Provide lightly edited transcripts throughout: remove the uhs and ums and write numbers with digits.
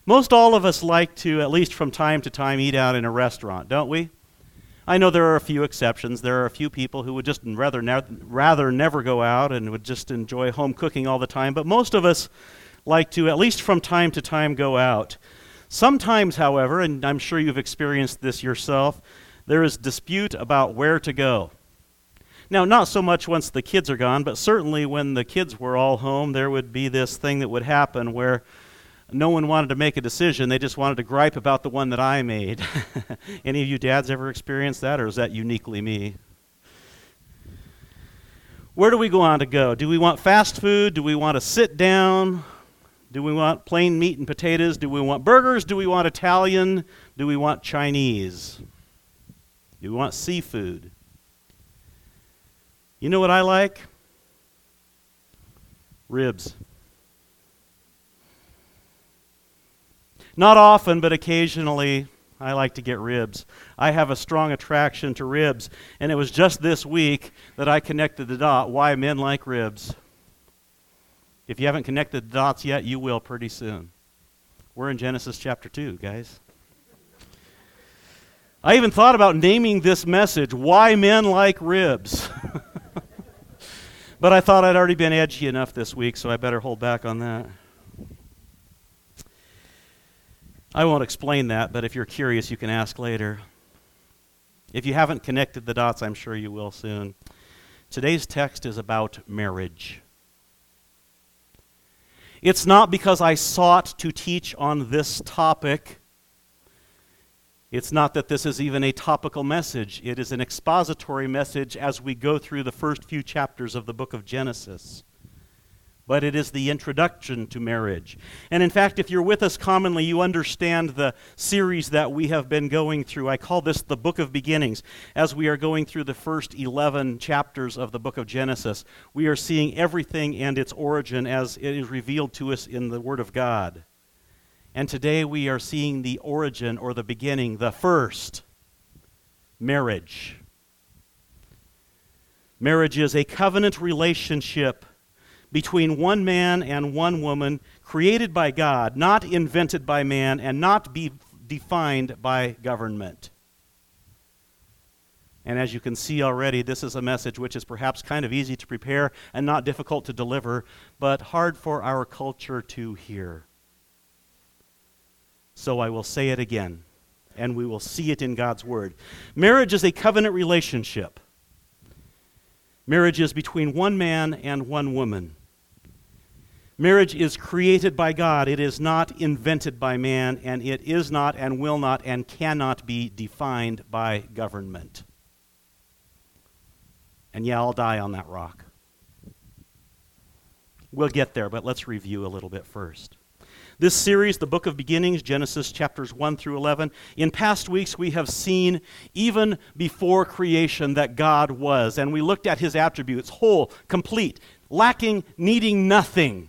Most all of us like to, at least from time to time, eat out in a restaurant, don't we? I know there are a few exceptions. There are a few people who would just rather never go out and would just enjoy home cooking all the time. But most of us like to, at least from time to time, go out. Sometimes, however, and I'm sure you've experienced this yourself, there is dispute about where to go. Now, not so much once the kids are gone, but certainly when the kids were all home, there would be this thing that would happen where no one wanted to make a decision. They just wanted to gripe about the one that I made. Any of you dads ever experienced that, or is that uniquely me? Where do we want to go? Do we want fast food? Do we want to sit down? Do we want plain meat and potatoes? Do we want burgers? Do we want Italian? Do we want Chinese? Do we want seafood? You know what I like? Ribs. Not often, but occasionally, I like to get ribs. I have a strong attraction to ribs, and it was just this week that I connected the dot why men like ribs. If you haven't connected the dots yet, you will pretty soon. We're in Genesis chapter 2, guys. I even thought about naming this message, Why Men Like Ribs. But I thought I'd already been edgy enough this week, so I better hold back on that. I won't explain that, but if you're curious, you can ask later. If you haven't connected the dots, I'm sure you will soon. Today's text is about marriage. It's not because I sought to teach on this topic. It's not that this is even a topical message. It is an expository message as we go through the first few chapters of the book of Genesis. But it is the introduction to marriage. And in fact, if you're with us commonly, you understand the series that we have been going through. I call this the Book of Beginnings. As we are going through the first 11 chapters of the book of Genesis, we are seeing everything and its origin as it is revealed to us in the Word of God. And today we are seeing the origin or the beginning, the first, marriage. Marriage is a covenant relationship between one man and one woman, created by God, not invented by man, and not be defined by government. And as you can see already, this is a message which is perhaps kind of easy to prepare and not difficult to deliver, but hard for our culture to hear. So I will say it again, and we will see it in God's Word. Marriage is a covenant relationship. Marriage is between one man and one woman. Marriage is created by God. It is not invented by man, and it is not and will not and cannot be defined by government. And yeah, I'll die on that rock. We'll get there, but let's review a little bit first. This series, the Book of Beginnings, Genesis chapters 1 through 11, in past weeks we have seen even before creation that God was, and we looked at his attributes, whole, complete, lacking, needing nothing.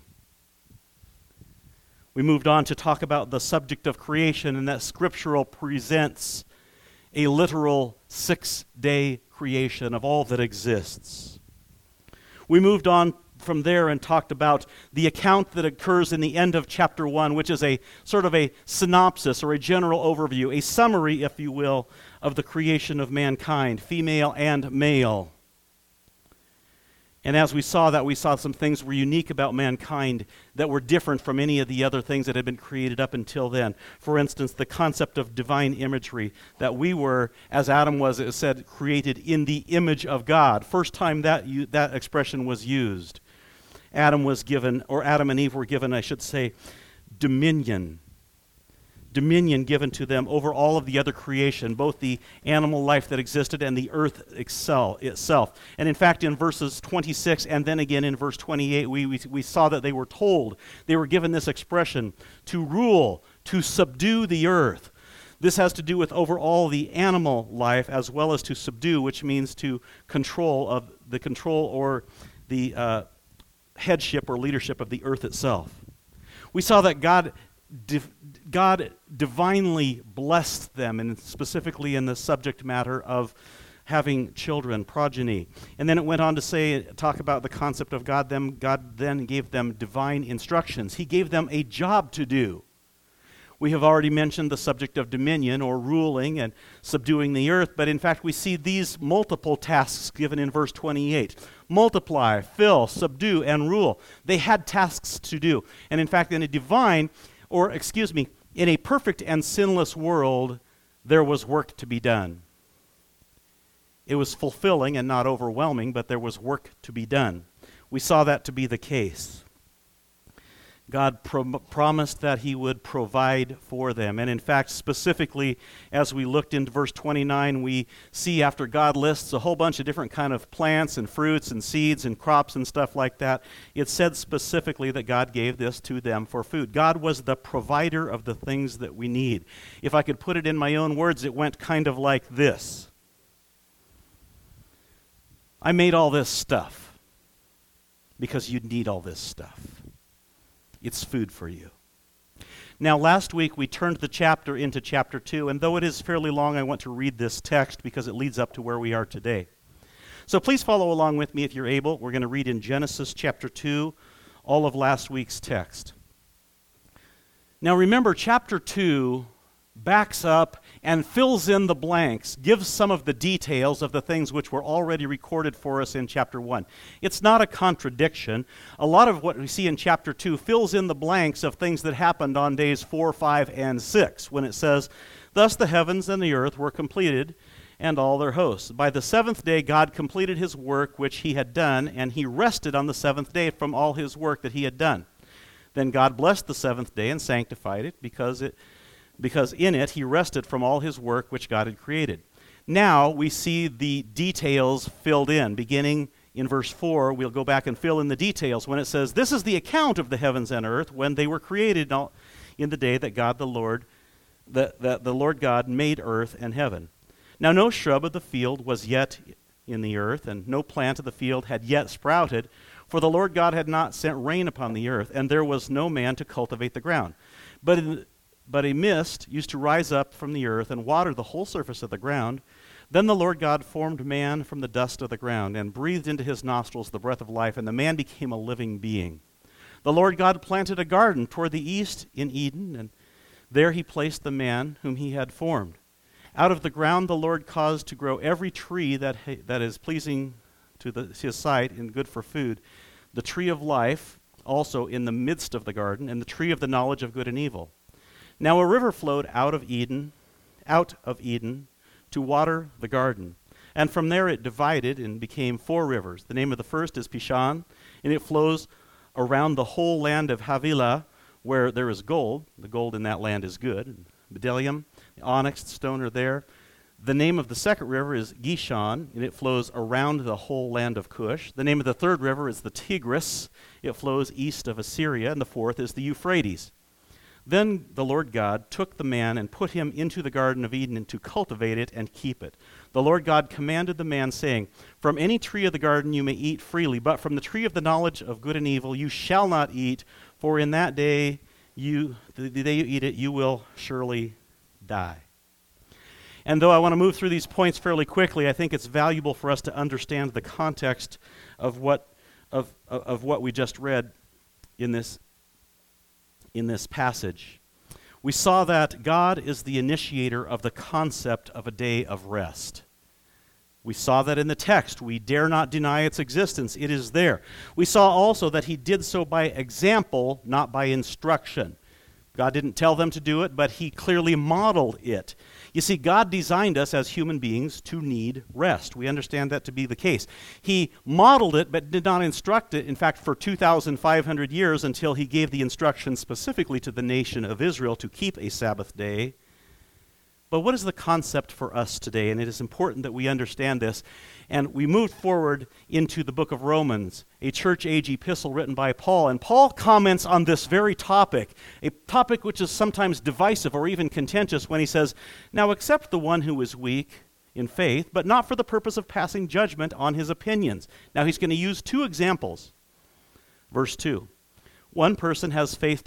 We moved on to talk about the subject of creation, and that scriptural presents a literal 6-day creation of all that exists. We moved on from there and talked about the account that occurs in the end of chapter 1, which is a sort of a synopsis or a general overview, a summary, if you will, of the creation of mankind, female and male. And as we saw that, we saw some things were unique about mankind that were different from any of the other things that had been created up until then. For instance, the concept of divine imagery, that we were, as Adam was, it said, created in the image of God. First time that expression was used. Adam and Eve were given, I should say, dominion. Dominion given to them over all of the other creation, both the animal life that existed and the earth itself. And in fact, in verses 26 and then again in verse 28, we saw that they were told, they were given this expression, to rule, to subdue the earth. This has to do with over all the animal life as well as to subdue, which means to control or the headship or leadership of the earth itself. We saw that God divinely blessed them, and specifically in the subject matter of having children, progeny. And then it went on to talk about the concept of God. God then gave them divine instructions. He gave them a job to do. We have already mentioned the subject of dominion or ruling and subduing the earth, but in fact we see these multiple tasks given in verse 28. Multiply, fill, subdue, and rule. They had tasks to do. And in fact, in a in a perfect and sinless world, there was work to be done. It was fulfilling and not overwhelming, but there was work to be done. We saw that to be the case. God promised that he would provide for them. And in fact, specifically, as we looked into verse 29, we see after God lists a whole bunch of different kind of plants and fruits and seeds and crops and stuff like that, it said specifically that God gave this to them for food. God was the provider of the things that we need. If I could put it in my own words, it went kind of like this. I made all this stuff because you need all this stuff. It's food for you. Now, last week we turned the chapter into chapter 2, and though it is fairly long, I want to read this text because it leads up to where we are today. So please follow along with me if you're able. We're going to read in Genesis chapter 2, all of last week's text. Now remember, chapter 2 backs up and fills in the blanks, gives some of the details of the things which were already recorded for us in chapter 1. It's not a contradiction. A lot of what we see in chapter 2 fills in the blanks of things that happened on days 4, 5, and 6, when it says, "Thus the heavens and the earth were completed, and all their hosts. By the seventh day God completed his work which he had done, and he rested on the seventh day from all his work that he had done. Then God blessed the seventh day and sanctified it, because in it he rested from all his work which God had created." Now we see the details filled in. Beginning in verse 4, we'll go back and fill in the details when it says, "This is the account of the heavens and earth when they were created in the day that God the Lord God made earth and heaven. Now no shrub of the field was yet in the earth, and no plant of the field had yet sprouted, for the Lord God had not sent rain upon the earth, and there was no man to cultivate the ground. But a mist used to rise up from the earth and water the whole surface of the ground. Then the Lord God formed man from the dust of the ground and breathed into his nostrils the breath of life, and the man became a living being. The Lord God planted a garden toward the east in Eden, and there he placed the man whom he had formed. Out of the ground the Lord caused to grow every tree that is pleasing to his sight and good for food, the tree of life also in the midst of the garden, and the tree of the knowledge of good and evil. Now a river flowed out of Eden to water the garden. And from there it divided and became 4 rivers. The name of the first is Pishon, and it flows around the whole land of Havilah, where there is gold. The gold in that land is good. And bdellium, the onyx stone are there. The name of the second river is Gishon, and it flows around the whole land of Cush. The name of the third river is the Tigris. It flows east of Assyria. And the fourth is the Euphrates. Then the Lord God took the man and put him into the Garden of Eden to cultivate it and keep it. The Lord God commanded the man, saying, "From any tree of the garden you may eat freely, but from the tree of the knowledge of good and evil you shall not eat, for in that day the day you eat it, you will surely die." And though I want to move through these points fairly quickly, I think it's valuable for us to understand the context of what we just read in this passage. We saw that God is the initiator of the concept of a day of rest. We saw that in the text. We dare not deny its existence. It is there. We saw also that he did so by example, not by instruction. God didn't tell them to do it, but he clearly modeled it. You see, God designed us as human beings to need rest. We understand that to be the case. He modeled it, but did not instruct it, in fact, for 2,500 years until he gave the instructions specifically to the nation of Israel to keep a Sabbath day. But what is the concept for us today? And it is important that we understand this. And we moved forward into the book of Romans, a church-age epistle written by Paul. And Paul comments on this very topic, a topic which is sometimes divisive or even contentious, when he says, "Now accept the one who is weak in faith, but not for the purpose of passing judgment on his opinions." Now he's going to use 2 examples. Verse 2, "One person has faith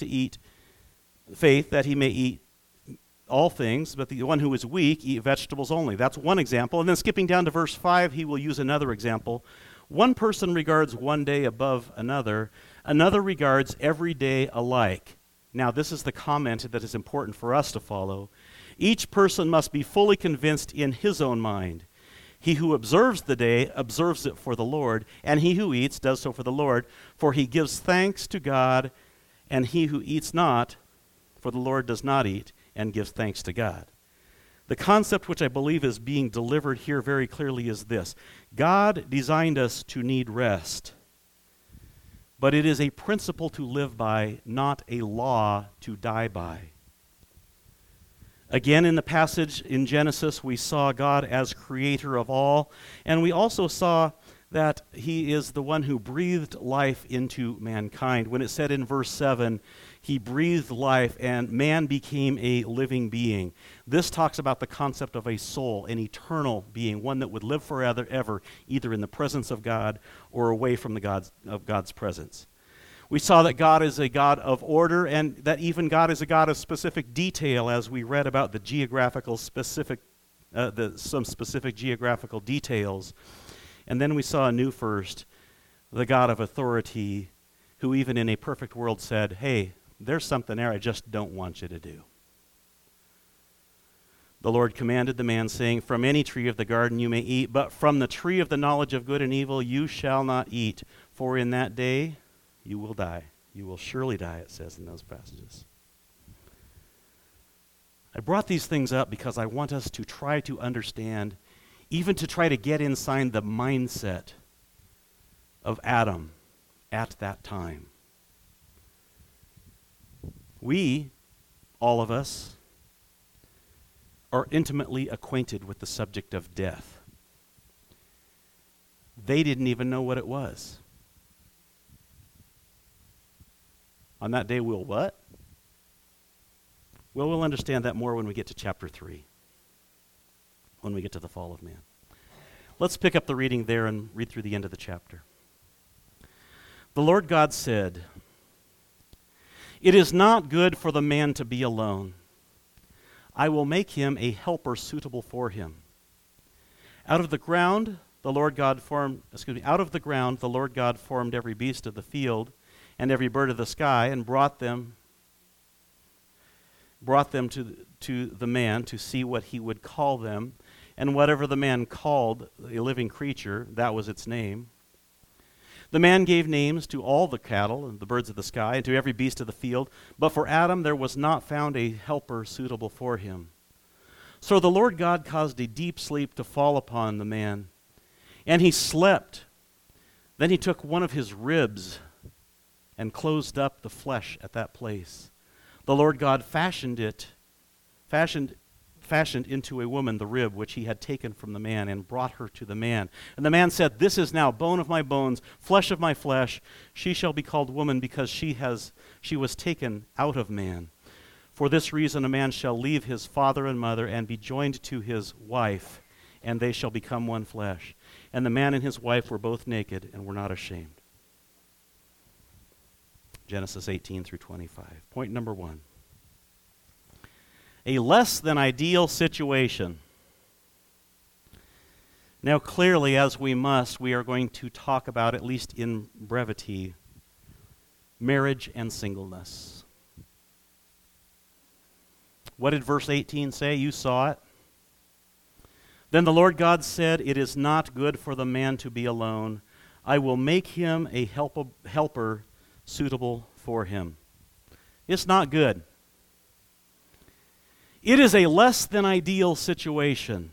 that he may eat all things, but the one who is weak eat vegetables only." That's one example. And then skipping down to verse 5, he will use another example. "One person regards one day above another regards every day alike. Now, this is the comment that is important for us to follow. Each person must be fully convinced in his own mind. He who observes the day observes it for the Lord, and he who eats does so for the Lord, for he gives thanks to God, and he who eats not, for the Lord does not eat, and gives thanks to God. The concept which I believe is being delivered here very clearly is this. God designed us to need rest, but it is a principle to live by, not a law to die by. Again, in the passage in Genesis, we saw God as creator of all, and we also saw that he is the one who breathed life into mankind. When it said in verse 7, he breathed life and man became a living being. This talks about the concept of a soul, an eternal being, one that would live forever, ever, either in the presence of God or away from God's presence. We saw that God is a God of order, and that even God is a God of specific detail, as we read about the some specific geographical details. And then we saw a new first, the God of authority, who even in a perfect world said, hey, there's something there I just don't want you to do. The Lord commanded the man, saying, from any tree of the garden you may eat, but from the tree of the knowledge of good and evil you shall not eat, for in that day you will die. You will surely die, it says in those passages. I brought these things up because I want us to try to understand, even to try to get inside the mindset of Adam at that time. We, all of us, are intimately acquainted with the subject of death. They didn't even know what it was. On that day, we'll what? Well, we'll understand that more when we get to chapter 3, when we get to the fall of man. Let's pick up the reading there and read through the end of the chapter. The Lord God said, it is not good for the man to be alone. I will make him a helper suitable for him. Out of the ground the Lord God formed every beast of the field and every bird of the sky, and brought them to the man to see what he would call them. And whatever the man called a living creature, that was its name. The man gave names to all the cattle and the birds of the sky and to every beast of the field, but for Adam there was not found a helper suitable for him. So the Lord God caused a deep sleep to fall upon the man, and he slept. Then he took one of his ribs and closed up the flesh at that place. The Lord God fashioned into a woman the rib which he had taken from the man, and brought her to the man. And the man said, this is now bone of my bones, flesh of my flesh. She shall be called woman, because she was taken out of man. For this reason a man shall leave his father and mother and be joined to his wife, and they shall become one flesh. And the man and his wife were both naked and were not ashamed. Genesis 18 through 25. Point number 1. A less than ideal situation. Now clearly, as we are going to talk about, at least in brevity, marriage and singleness. What did verse 18 say? You saw it. Then the Lord God said, it is not good for the man to be alone. I will make him a helper suitable for him. It's not good. It is a less than ideal situation.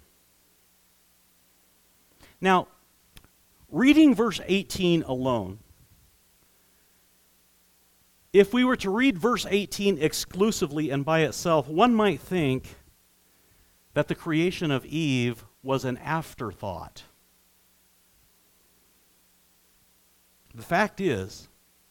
Now, reading verse 18 alone, if we were to read verse 18 exclusively and by itself, one might think that the creation of Eve was an afterthought. The fact is,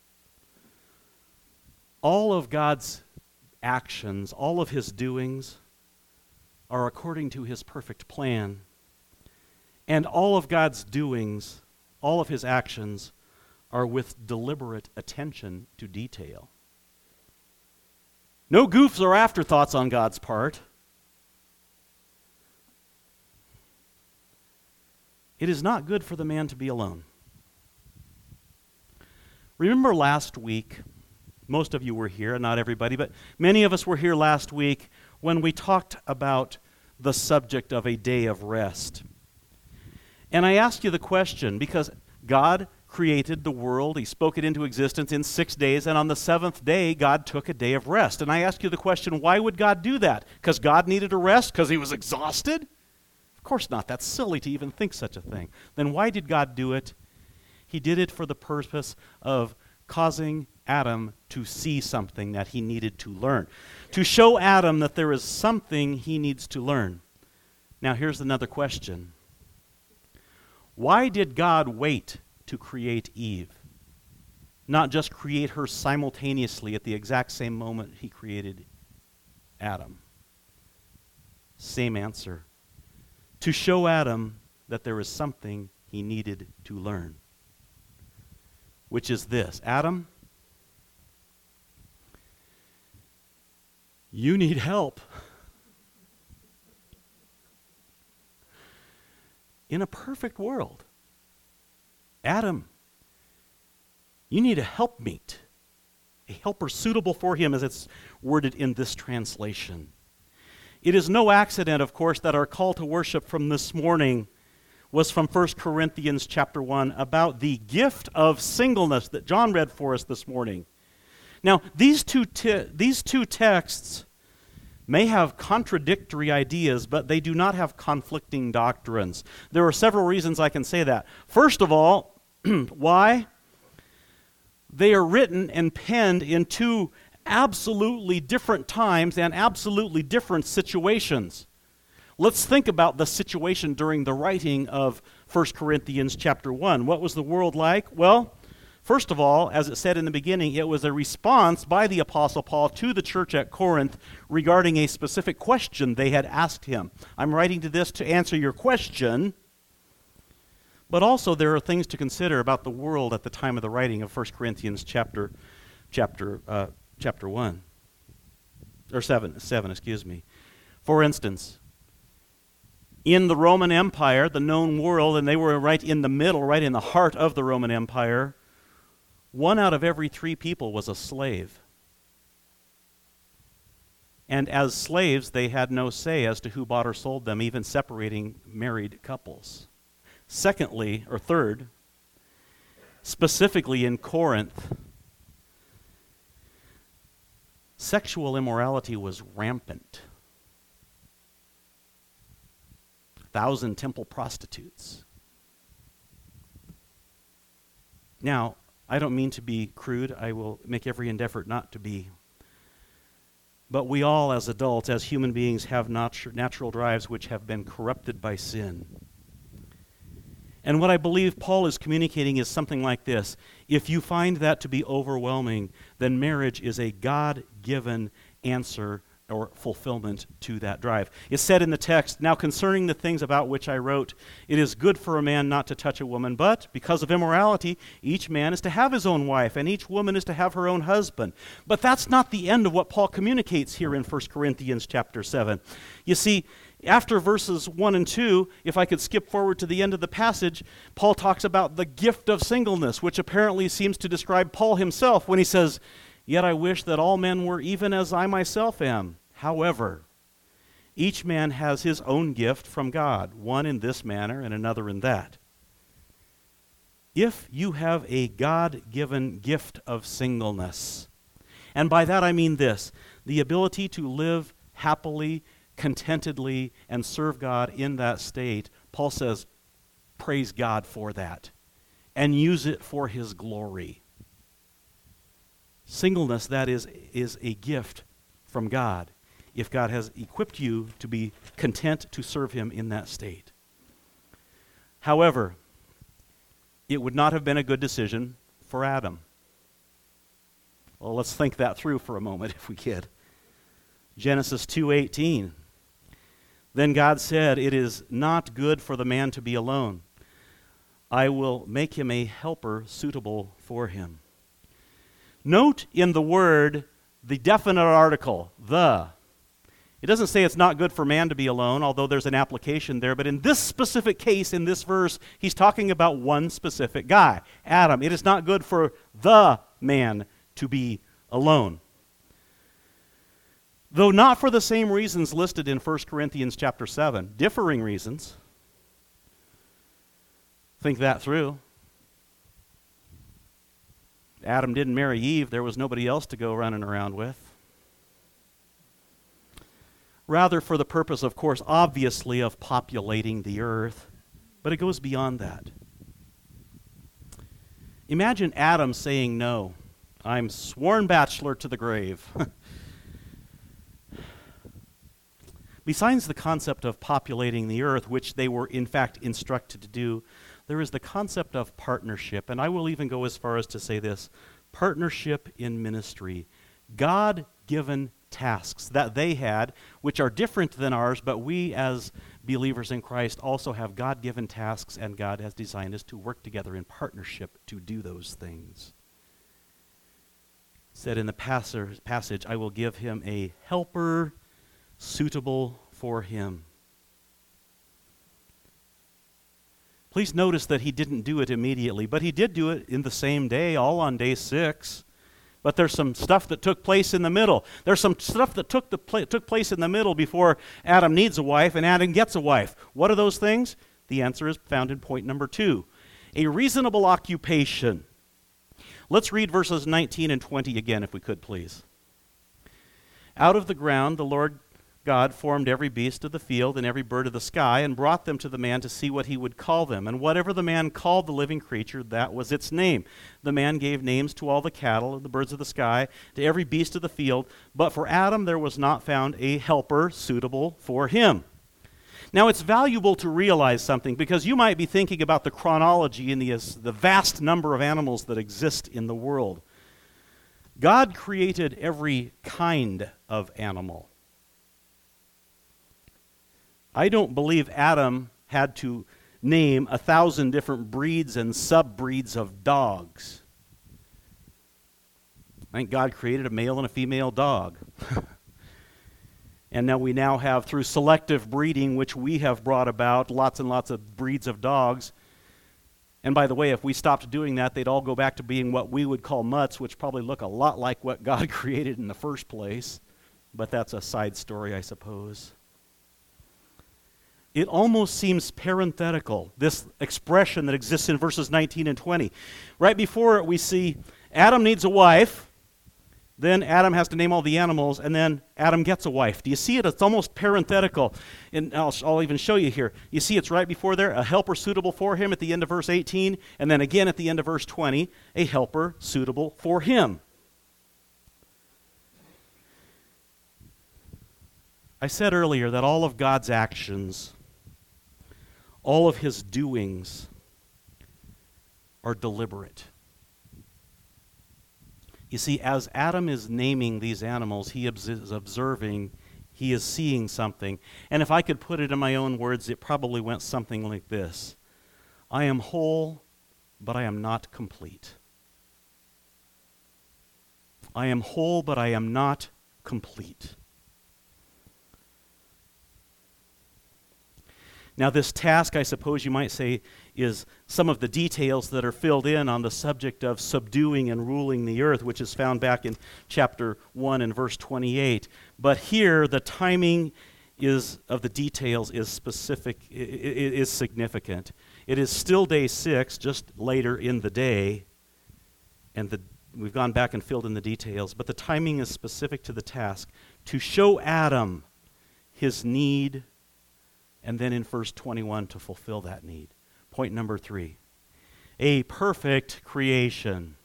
all of God's actions, all of his doings are according to his perfect plan. And all of God's doings, all of his actions, are with deliberate attention to detail. No goofs or afterthoughts on God's part. It is not good for the man to be alone. Remember last week Most of you were here, not everybody, but many of us were here last week when we talked about the subject of a day of rest. And I asked you the question because God created the world, He spoke it into existence in 6 days, and on the seventh day, God took a day of rest. And I asked you the question, why would God do that? Because God needed a rest? Because He was exhausted? Of course not. That's silly to even think such a thing. Then why did God do it? He did it for the purpose of causing Adam to see something that he needed to learn. To show Adam that there is something he needs to learn. Now here's another question. Why did God wait to create Eve? Not just create her simultaneously at the exact same moment He created Adam. Same answer. To show Adam that there is something he needed to learn. Which is this. Adam, you need help. In a perfect world, Adam, you need a helpmeet, a helper suitable for him as it's worded in this translation. It is no accident, of course, that our call to worship from this morning was from 1 Corinthians chapter 1 about the gift of singleness that John read for us this morning. Now, these two texts may have contradictory ideas, but they do not have conflicting doctrines. There are several reasons I can say that. First of all, why? They are written and penned in two absolutely different times and absolutely different situations. Let's think about the situation during the writing of 1 Corinthians chapter 1. What was the world like? Well, first of all, as it said in the beginning, it was a response by the Apostle Paul to the church at Corinth regarding a specific question they had asked him. I'm writing to this to answer your question, but also there are things to consider about the world at the time of the writing of 1 Corinthians chapter 1. Or 7, excuse me. For instance, in the Roman Empire, the known world, and they were right in the middle, right in the heart of the Roman Empire, 1 out of every 3 people was a slave. And as slaves, they had no say as to who bought or sold them, even separating married couples. Secondly, or third, specifically in Corinth, sexual immorality was rampant. 1,000 temple prostitutes. Now, I don't mean to be crude. I will make every endeavor not to be. But we all, as adults, as human beings, have natural drives which have been corrupted by sin. And what I believe Paul is communicating is something like this. If you find that to be overwhelming, then marriage is a God-given answer or fulfillment to that drive. It's said in the text, "Now concerning the things about which I wrote, it is good for a man not to touch a woman, but because of immorality, each man is to have his own wife, and each woman is to have her own husband." But that's not the end of what Paul communicates here in 1 Corinthians chapter 7. You see, after verses 1 and 2, if I could skip forward to the end of the passage, Paul talks about the gift of singleness, which apparently seems to describe Paul himself when he says, "Yet I wish that all men were even as I myself am. However, each man has his own gift from God, one in this manner and another in that." If you have a God-given gift of singleness, and by that I mean this, the ability to live happily, contentedly, and serve God in that state, Paul says, praise God for that, and use it for His glory. Singleness, that is a gift from God, if God has equipped you to be content to serve Him in that state. However, it would not have been a good decision for Adam. Well, let's think that through for a moment, if we could. Genesis 2:18. Then God said, "It is not good for the man to be alone. I will make him a helper suitable for him." Note in the word the definite article, the. It doesn't say it's not good for man to be alone, although there's an application there. But in this specific case, in this verse, he's talking about one specific guy, Adam. It is not good for the man to be alone. Though not for the same reasons listed in 1 Corinthians chapter 7, differing reasons. Think that through. Adam didn't marry Eve. There was nobody else to go running around with. Rather for the purpose, of course, obviously, of populating the earth. But it goes beyond that. Imagine Adam saying no. I'm sworn bachelor to the grave. Besides the concept of populating the earth, which they were in fact instructed to do, there is the concept of partnership. And I will even go as far as to say this: partnership in ministry. God-given tasks that they had, which are different than ours, but we as believers in Christ also have God-given tasks, and God has designed us to work together in partnership to do those things. Said in the passage, I will give him a helper suitable for him. Please notice that he didn't do it immediately, but he did do it in the same day, all on day 6. But there's some stuff that took place in the middle. There's some stuff that took place in the middle before Adam needs a wife and Adam gets a wife. What are those things? The answer is found in point number 2. A reasonable occupation. Let's read verses 19 and 20 again, if we could, please. Out of the ground the Lord God formed every beast of the field and every bird of the sky and brought them to the man to see what he would call them. And whatever the man called the living creature, that was its name. The man gave names to all the cattle and the birds of the sky, to every beast of the field. But for Adam there was not found a helper suitable for him. Now it's valuable to realize something, because you might be thinking about the chronology in the vast number of animals that exist in the world. God created every kind of animal. I don't believe Adam had to name 1,000 different breeds and sub-breeds of dogs. I think God created a male and a female dog. And we now have, through selective breeding, which we have brought about, lots and lots of breeds of dogs. And by the way, if we stopped doing that, they'd all go back to being what we would call mutts, which probably look a lot like what God created in the first place. But that's a side story, I suppose. It almost seems parenthetical, this expression that exists in verses 19 and 20. Right before it, we see Adam needs a wife, then Adam has to name all the animals, and then Adam gets a wife. Do you see it? It's almost parenthetical. And I'll even show you here. You see it's right before there, a helper suitable for him at the end of verse 18, and then again at the end of verse 20, a helper suitable for him. I said earlier that all of God's actions, all of his doings are deliberate. You see, as Adam is naming these animals, he is observing, he is seeing something. And if I could put it in my own words, it probably went something like this: I am whole, but I am not complete. I am whole, but I am not complete. Now, this task, I suppose you might say, is some of the details that are filled in on the subject of subduing and ruling the earth, which is found back in chapter 1 and verse 28. But here, the timing of the details is specific, is significant. It is still day 6, just later in the day, and we've gone back and filled in the details, but the timing is specific to the task, to show Adam his need, and then in verse 21 to fulfill that need. Point number 3, a perfect creation.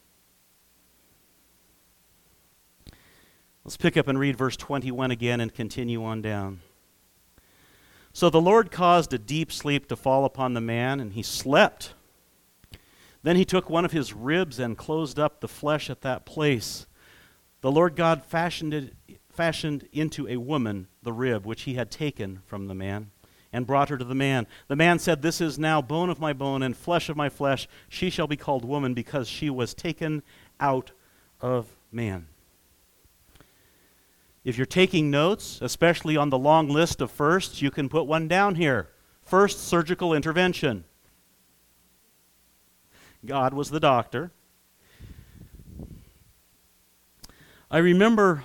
Let's pick up and read verse 21 again and continue on down. So the Lord caused a deep sleep to fall upon the man, and he slept. Then he took one of his ribs and closed up the flesh at that place. The Lord God fashioned into a woman the rib which he had taken from the man, and brought her to the man. The man said, "This is now bone of my bone and flesh of my flesh. She shall be called woman, because she was taken out of man." If you're taking notes, especially on the long list of firsts, you can put one down here. First, surgical intervention. God was the doctor. I remember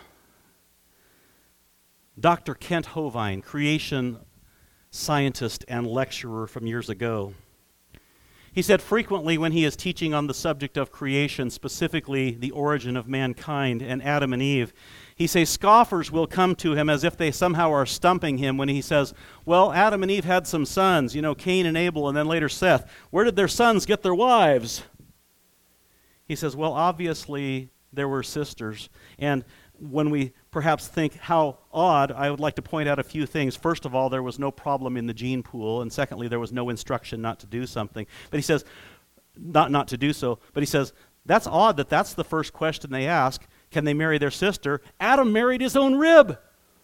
Dr. Kent Hovind, creation scientist and lecturer from years ago. He said frequently when he is teaching on the subject of creation, specifically the origin of mankind and Adam and Eve, he says scoffers will come to him as if they somehow are stumping him when he says, well, Adam and Eve had some sons, Cain and Abel, and then later Seth. Where did their sons get their wives? He says, well, obviously there were sisters. And when we perhaps think how odd, I would like to point out a few things. First of all, there was no problem in the gene pool, and secondly, there was no instruction not to do something. But he says, not to do so, but he says, that's odd that that's the first question they ask. Can they marry their sister? Adam married his own rib.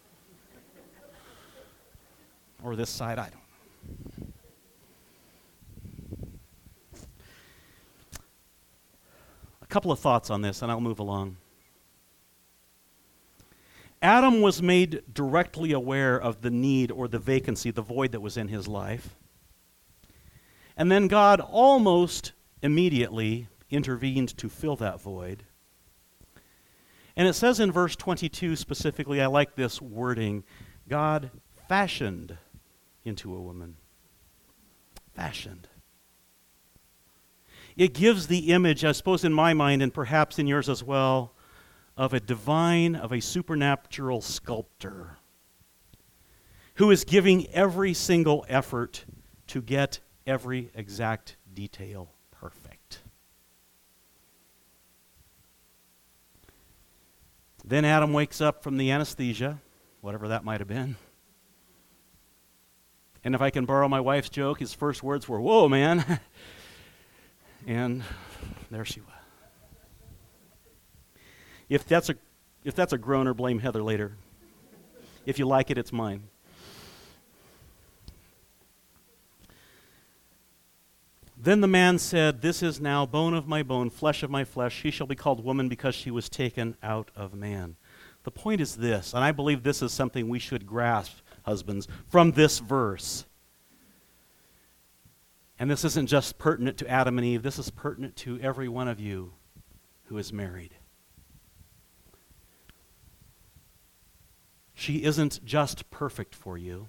Or this side, I don't know. A couple of thoughts on this, and I'll move along. Adam was made directly aware of the need or the vacancy, the void that was in his life. And then God almost immediately intervened to fill that void. And it says in verse 22 specifically, I like this wording, God fashioned into a woman. Fashioned. It gives the image, I suppose in my mind and perhaps in yours as well, of a supernatural sculptor who is giving every single effort to get every exact detail perfect. Then Adam wakes up from the anesthesia, whatever that might have been. And if I can borrow my wife's joke, his first words were, "Whoa, man." And there she was. If that's a groaner, blame Heather later. If you like it, it's mine. Then the man said, "This is now bone of my bone, flesh of my flesh. She shall be called woman because she was taken out of man." The point is this, and I believe this is something we should grasp, husbands, from this verse. And this isn't just pertinent to Adam and Eve. This is pertinent to every one of you who is married. She isn't just perfect for you.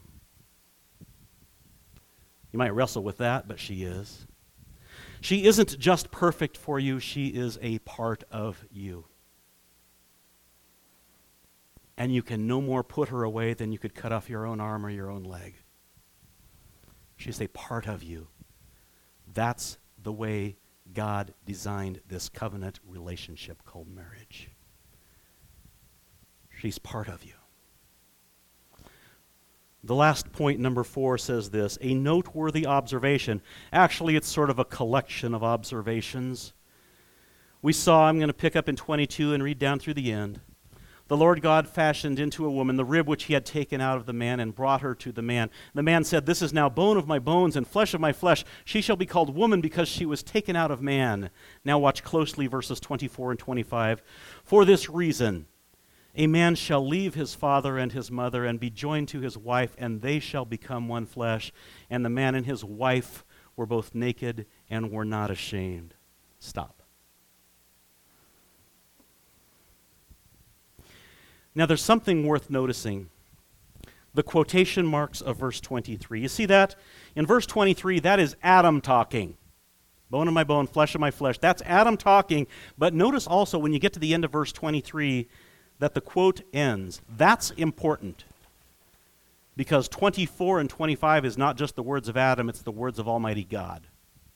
You might wrestle with that, but she is. She isn't just perfect for you, she is a part of you. And you can no more put her away than you could cut off your own arm or your own leg. She's a part of you. That's the way God designed this covenant relationship called marriage. She's part of you. The last point, number 4, says this, a noteworthy observation. Actually, it's sort of a collection of observations. We saw, I'm going to pick up in 22 and read down through the end. The Lord God fashioned into a woman the rib which he had taken out of the man and brought her to the man. The man said, "This is now bone of my bones and flesh of my flesh. She shall be called woman because she was taken out of man." Now watch closely verses 24 and 25. "For this reason, a man shall leave his father and his mother and be joined to his wife, and they shall become one flesh. And the man and his wife were both naked and were not ashamed." Stop. Now there's something worth noticing. The quotation marks of verse 23. You see that? In verse 23, that is Adam talking. Bone of my bone, flesh of my flesh. That's Adam talking. But notice also when you get to the end of verse 23 that the quote ends. That's important. Because 24 and 25 is not just the words of Adam, it's the words of Almighty God.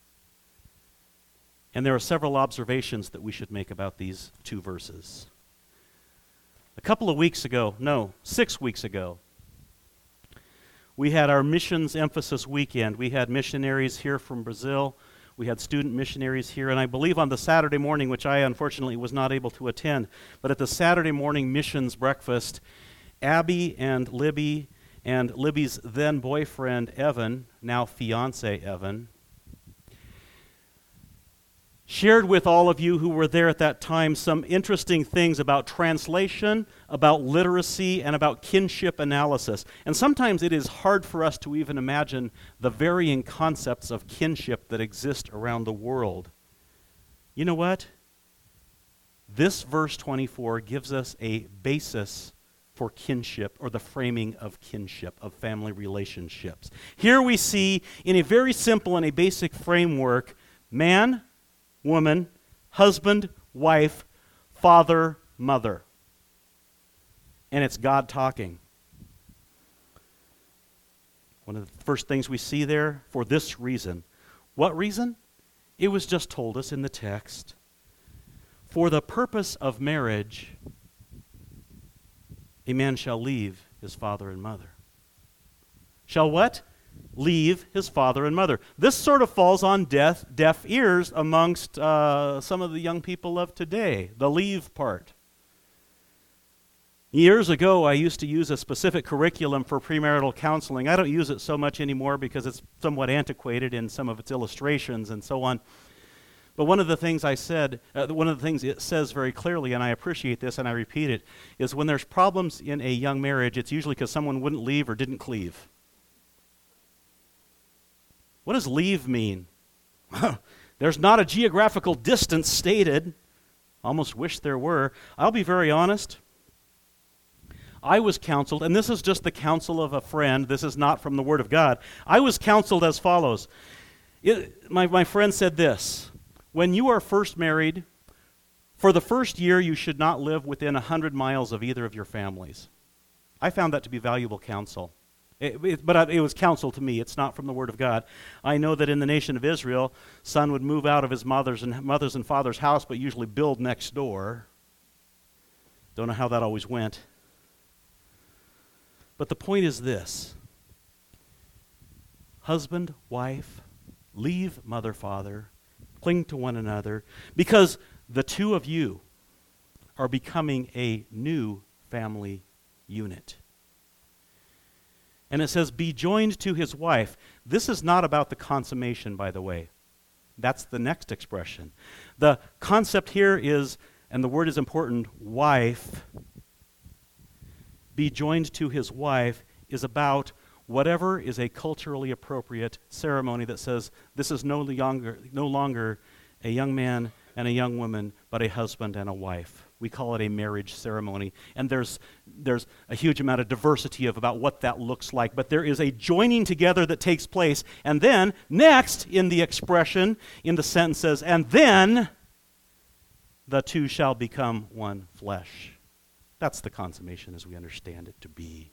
And there are several observations that we should make about these two verses. A couple of weeks ago, 6 weeks ago, we had our missions emphasis weekend. We had missionaries here from Brazil. We had student missionaries here. And I believe on the Saturday morning, which I unfortunately was not able to attend, but at the Saturday morning missions breakfast, Abby and Libby's then boyfriend, Evan, now fiance Evan, shared with all of you who were there at that time some interesting things about translation, about literacy, and about kinship analysis. And sometimes it is hard for us to even imagine the varying concepts of kinship that exist around the world. You know what? This verse 24 gives us a basis for kinship, or the framing of kinship, of family relationships. Here we see, in a very simple and a basic framework, man, woman, husband, wife, father, mother. And it's God talking. One of the first things we see there, for this reason. What reason? It was just told us in the text. For the purpose of marriage, a man shall leave his father and mother. Shall what? Leave his father and mother. This sort of falls on deaf ears amongst some of the young people of today, the leave part. Years ago, I used to use a specific curriculum for premarital counseling. I don't use it so much anymore because it's somewhat antiquated in some of its illustrations and so on. But one of the things I said, one of the things it says very clearly, and I appreciate this and I repeat it, is when there's problems in a young marriage, it's usually because someone wouldn't leave or didn't cleave. What does leave mean? There's not a geographical distance stated. Almost wish there were. I'll be very honest. I was counseled, and this is just the counsel of a friend. This is not from the Word of God. I was counseled as follows. My friend said this. When you are first married, for the first year you should not live within 100 miles of either of your families. I found that to be valuable counsel. But it was counsel to me. It's not from the Word of God. I know that in the nation of Israel, son would move out of his mother's and father's house, but usually build next door. Don't know how that always went. But the point is this. Husband, wife, leave mother, father, cling to one another, because the two of you are becoming a new family unit. And it says, be joined to his wife. This is not about the consummation, by the way. That's the next expression. The concept here is, and the word is important, wife. Be joined to his wife is about whatever is a culturally appropriate ceremony that says this is no longer a young man and a young woman, but a husband and a wife. We call it a marriage ceremony. And there's a huge amount of diversity about what that looks like. But there is a joining together that takes place. And then, next in the expression, in the sentence says, and then the two shall become one flesh. That's the consummation as we understand it to be.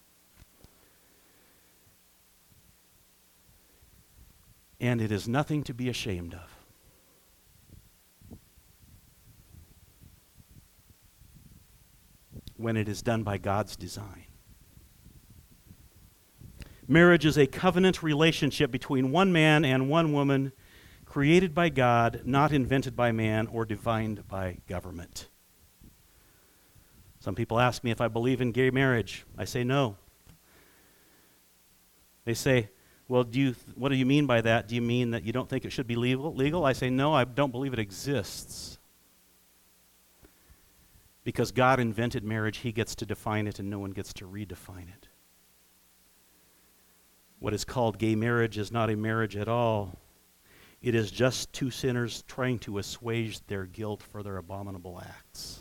And it is nothing to be ashamed of. When it is done by God's design. Marriage is a covenant relationship between one man and one woman, created by God, not invented by man or defined by government. Some people ask me if I believe in gay marriage. I say no. They say, well, what do you mean by that? Do you mean that you don't think it should be legal? I say, no, I don't believe it exists. Because God invented marriage, he gets to define it and no one gets to redefine it. What is called gay marriage is not a marriage at all. It is just two sinners trying to assuage their guilt for their abominable acts.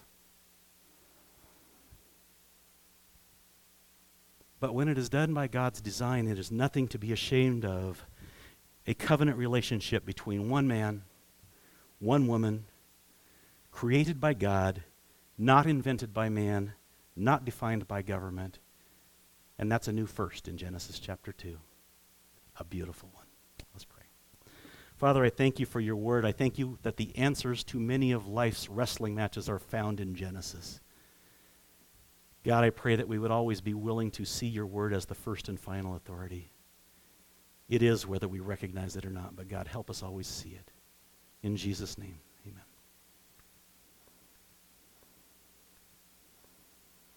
But when it is done by God's design, it is nothing to be ashamed of. A covenant relationship between one man, one woman, created by God, not invented by man, not defined by government. And that's a new first in Genesis chapter 2. A beautiful one. Let's pray. Father, I thank you for your word. I thank you that the answers to many of life's wrestling matches are found in Genesis. God, I pray that we would always be willing to see your word as the first and final authority. It is whether we recognize it or not, but God, help us always see it. In Jesus' name.